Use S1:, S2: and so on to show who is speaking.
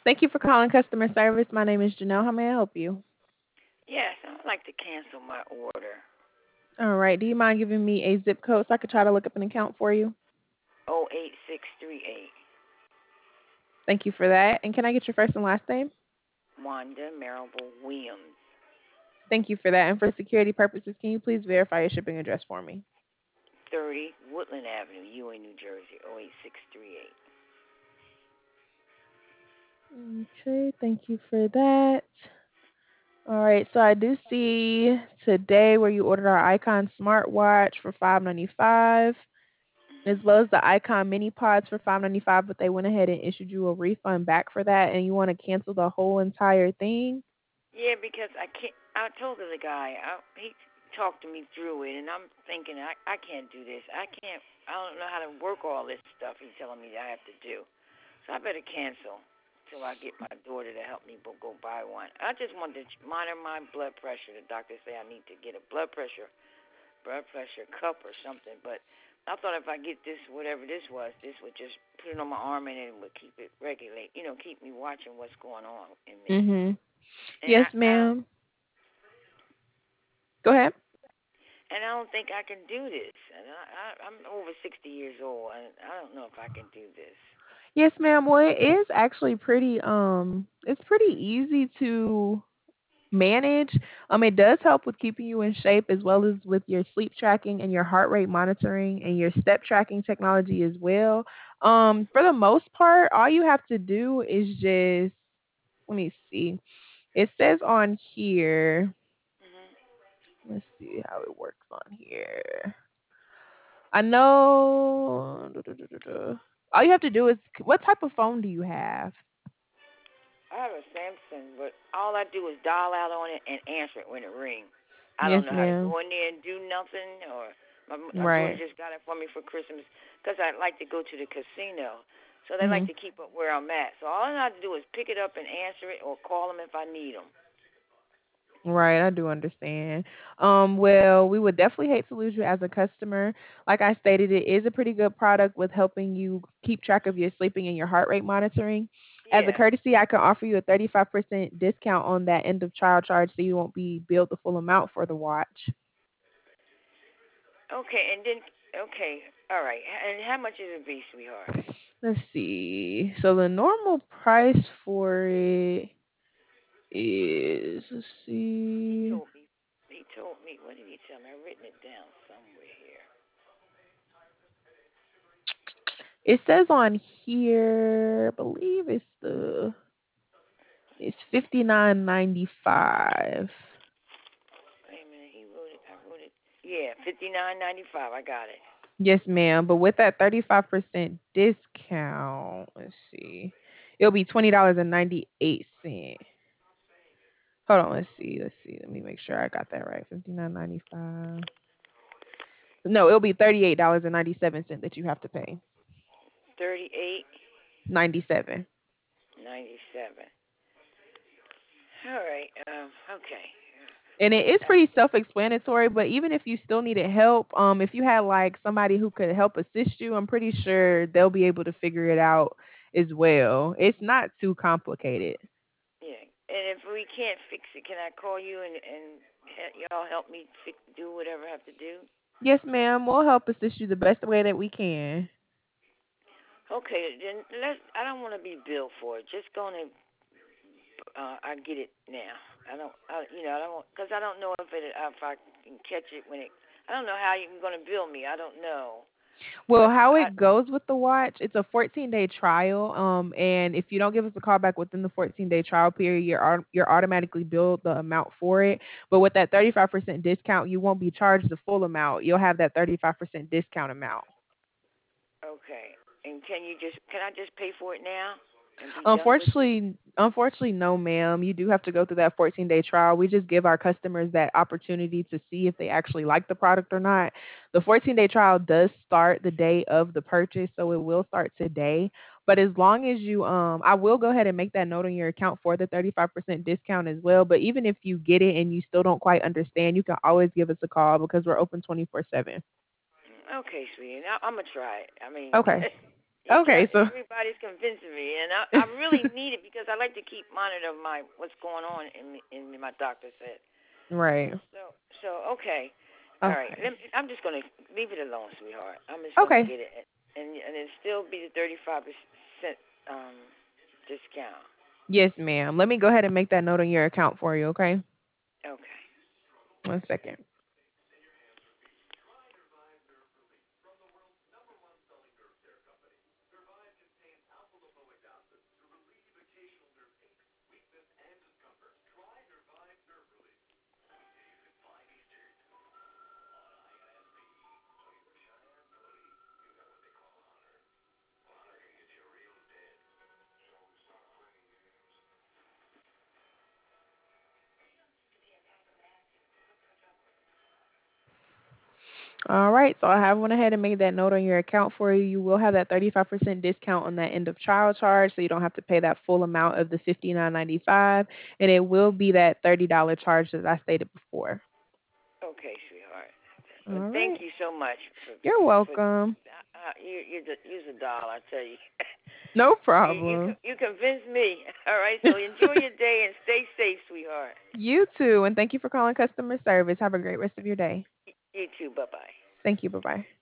S1: Thank you for calling customer service. My name is Janelle. How may I help you?
S2: Yes, I would like to cancel my order.
S1: All right. Do you mind giving me a zip code so I could try to look up an account for you?
S2: 08638.
S1: Thank you for that. And can I get your first and last name?
S2: Wanda Marable Williams.
S1: Thank you for that. And for security purposes, can you please verify your shipping address for me?
S2: 30 Woodland Avenue, Ewing, New Jersey, 08638.
S1: Okay. Thank you for that. All right. So I do see today where you ordered our Icon smartwatch for $5.95, as well as the Icon mini pods for $5.95. But they went ahead and issued you a refund back for that, and you want to cancel the whole entire thing.
S2: Yeah, because I can't. I told the guy. He talked to me through it, and I'm thinking I can't do this. I can't. I don't know how to work all this stuff he's telling me I have to do. So I better cancel till I get my daughter to help me go buy one. I just wanted to monitor my blood pressure. The doctor say I need to get a blood pressure cup or something. But I thought if I get this, whatever this was, this would just put it on my arm and it would keep it regulate. Keep me watching what's going on in me.
S1: Mhm.
S2: And
S1: Yes,
S2: I don't.
S1: ma'am. Go ahead.
S2: And I don't think I can do this. And I'm over 60 years old, and I don't know if I can do this.
S1: Yes, ma'am. Well, it is actually it's pretty easy to manage. It does help with keeping you in shape as well as with your sleep tracking and your heart rate monitoring and your step tracking technology as well. For the most part, all you have to do is just let me see. It says on here.
S2: Mhm.
S1: Let's see how it works on here. I know. All you have to do is what type of phone do you have?
S2: I have a Samsung, but all I do is dial out on it and answer it when it rings. I
S1: Yes,
S2: don't know how to
S1: ma'am.
S2: go in there and do nothing, or my daughter
S1: Right.
S2: just got it for me for Christmas because I like to go to the casino. So they like
S1: Mhm.
S2: to keep up where I'm at. So all I have to do is pick it up and answer it or call them if I need them.
S1: Right, I do understand. Well, we would definitely hate to lose you as a customer. Like I stated, it is a pretty good product with helping you keep track of your sleeping and your heart rate monitoring. As a
S2: Yeah.
S1: courtesy, I can offer you a 35% discount on that end of child charge so you won't be billed the full amount for the watch.
S2: Okay, and then okay, all right. And how much is it be, sweetheart?
S1: Let's see. So the normal price for it is, let's
S2: He
S1: see.
S2: told me. He told me. What did he tell me? I've written it down somewhere here.
S1: It says on here, I believe it's 59.95.
S2: Wait a minute. He wrote it. I wrote it. Yeah, 59.95. I got it.
S1: Yes, ma'am. But with that 35% discount, let's see. It'll be $20.98. Hold on, let's see. Let's see. Let me make sure I got that right. 59.95. No, it'll be $38.97 that you have to pay.
S2: 38.97.
S1: 97.
S2: All right. Okay.
S1: And it is
S2: Uh,
S1: pretty self-explanatory, but even if you still needed help, if you had like somebody who could help assist you, I'm pretty sure they'll be able to figure it out as well. It's not too complicated.
S2: yeah. And if we can't fix it, can I call you and y'all help me do whatever I have to do?
S1: Yes, ma'am. We'll help assist you the best way that we can.
S2: Okay. Then let's. I don't want to be billed for it. Just go and I get it now. I don't. I don't because I don't know if I can catch it when it. I don't know how you're gonna bill me. I don't know.
S1: Well,
S2: But
S1: how it goes with the watch, it's a 14-day trial. And if you don't give us a call back within the 14-day trial period, you're automatically billed the amount for it. But with that 35% discount, you won't be charged the full amount. You'll have that 35% discount amount.
S2: okay. And can I just pay for it now and be done with it?
S1: Unfortunately, no, ma'am. You do have to go through that 14-day trial. We just give our customers that opportunity to see if they actually like the product or not. The 14-day trial does start the day of the purchase, so it will start today. But as long as I will go ahead and make that note on your account for the 35% discount as well. But even if you get it and you still don't quite understand, you can always give us a call because we're open 24/7.
S2: Okay, sweetie. Now I'm gonna try it. I mean,
S1: Okay.
S2: You
S1: Okay,
S2: got
S1: so
S2: everybody's convincing me, and I really need it because I like to keep monitor my what's going on in my doctor's head.
S1: right.
S2: So okay, all right.
S1: Okay.
S2: I'm just gonna leave it alone, sweetheart. I'm just gonna
S1: Okay.
S2: get it, and it still be the 35% um discount.
S1: Yes, ma'am. Let me go ahead and make that note on your account for you, okay?
S2: Okay.
S1: 1 second. All right, so I have went ahead and made that note on your account for you. You will have that 35% discount on that end of child charge, so you don't have to pay that full amount of the 59.95, and it will be that $30 charge that I stated before.
S2: Okay, sweetheart. Well,
S1: All
S2: thank
S1: right.
S2: you so much
S1: You're
S2: for
S1: welcome.
S2: you're the doll. I tell you.
S1: No
S2: You
S1: problem.
S2: you convinced me. All right, so enjoy your day and stay safe, sweetheart.
S1: You too, and thank you for calling customer service. Have a great rest of your day.
S2: You too. Bye bye.
S1: Thank you. Bye-bye.